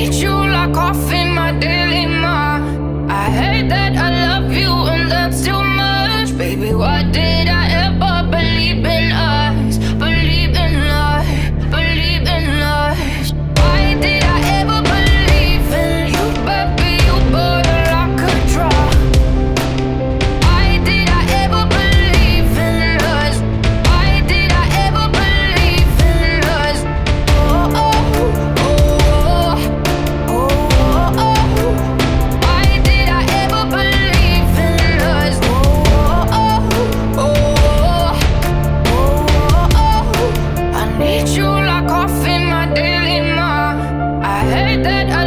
need you like coffee, my daily ma. I hate that I love you and that's too much. Baby, why did I ever believe in us? Believe in life, believe in life. Why did I ever believe in you, baby? You bought a like a draw. Why did I ever believe in us? Why did I ever believe in us? Oh, oh, oh, oh, oh. Why did I ever believe in us? Oh, oh, oh, oh. I need you like coffee, my daily ma. I hate that I